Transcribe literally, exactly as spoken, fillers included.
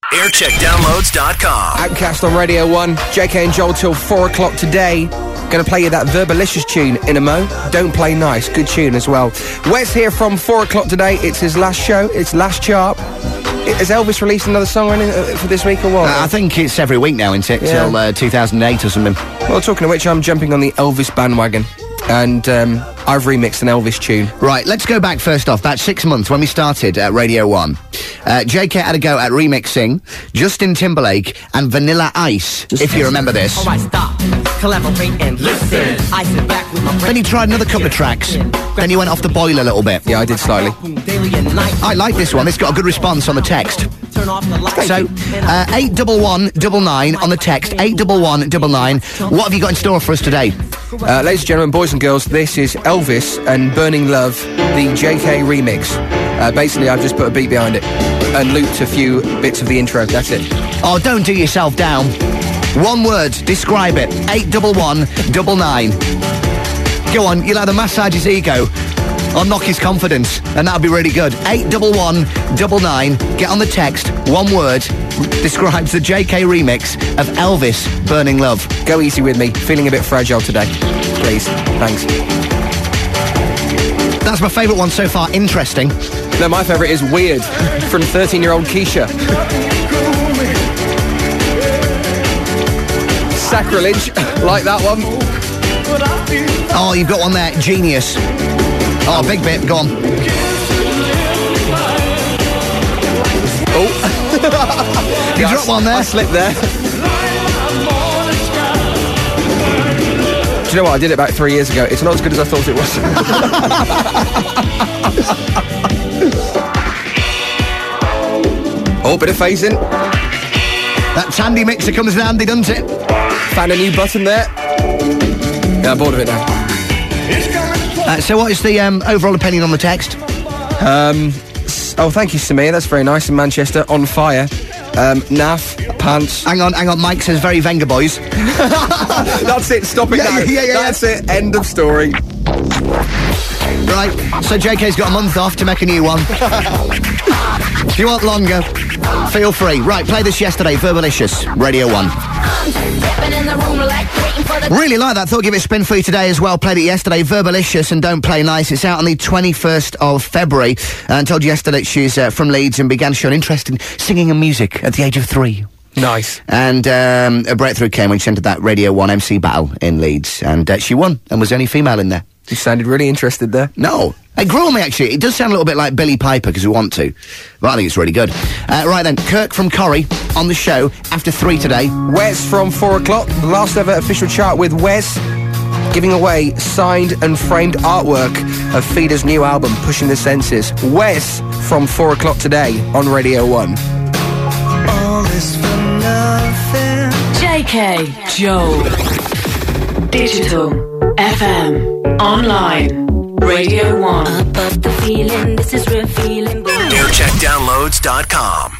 aircheck downloads dot com. Outcast on Radio one. J K and Joel till four o'clock today. Going to play you that Verbalicious tune in a mo. Don't Play Nice. Good tune as well. Wes here from four o'clock today. It's his last show. It's last chart. Has Elvis released another song or anything for this week or what? Uh, I think it's every week now, isn't it? Yeah. Till uh, two thousand eight or something. Well, talking of which, I'm jumping on the Elvis bandwagon. And um, I've remixed an Elvis tune. Right, let's go back first off. That's six months when we started at Radio one. Uh, J K had a go at remixing Justin Timberlake and Vanilla Ice, Just if you remember this. All right, stop, collaborate and listen. I sit back with my Then he tried another couple of tracks. Then he went off the boil a little bit. Yeah, I did slightly. I like this one. It's got a good response on the text. So, uh, eight one one nine nine on the text, eight one one nine nine. What have you got in store for us today? Uh, ladies and gentlemen, boys and girls, this is Elvis and Burning Love, the J K remix. Uh, basically, I've just put a beat behind it and looped a few bits of the intro. That's it. Oh, don't do yourself down. One word, describe it. eight one one nine nine. Go on, you'll either massage his ego or knock his confidence, and that'll be really good. eight one one nine nine. Get on the text. One word describes the J K remix of Elvis, Burning Love. Go easy with me. Feeling a bit fragile today. Please. Thanks. That's my favourite one so far. Interesting. No, my favourite is Weird from thirteen-year-old Keisha. Sacrilege. Like that one. Oh, you've got one there. Genius. Oh, big bit. Go on. Oh. You dropped one there. I slipped there. Do you know what? I did it about three years ago. It's not as good as I thought it was. Oh, bit of phasing. That Tandy mixer comes in handy, doesn't it? Found a new button there. Yeah, I'm bored of it now. Uh, so what is the um, overall opinion on the text? Um, s- oh, thank you, Samir. That's very nice in Manchester. On fire. Um, naff, pants. Hang on, hang on. Mike says very Venga boys. That's it. Stop it Yeah, now. yeah, yeah, yeah. That's it. End of story. Right, so J K's got a month off to make a new one. If you want longer, feel free. Right, play this yesterday, Verbalicious, Radio one. Really like that. Thought I'd give it a spin for you today as well. Played it yesterday, Verbalicious and Don't Play Nice. It's out on the twenty-first of February. And told you yesterday she's uh, from Leeds and began showing interest in singing and music at the age of three. Nice. And um, a breakthrough came when she entered that Radio one M C battle in Leeds. And uh, she won and was the only female in there. You sounded really interested there. No. It grew on me, actually. It does sound a little bit like Billy Piper, because we want to. But I think it's really good. Uh, right then, Kirk from Corrie on the show after three today. Wes from four o'clock. The last ever official chart with Wes giving away signed and framed artwork of Feeder's new album, Pushing the Senses. Wes from four o'clock today on Radio one. All this for nothing. J K, Joel. Digital, F M, online, Radio one. Above the feeling, this is real feeling. aircheck downloads dot com.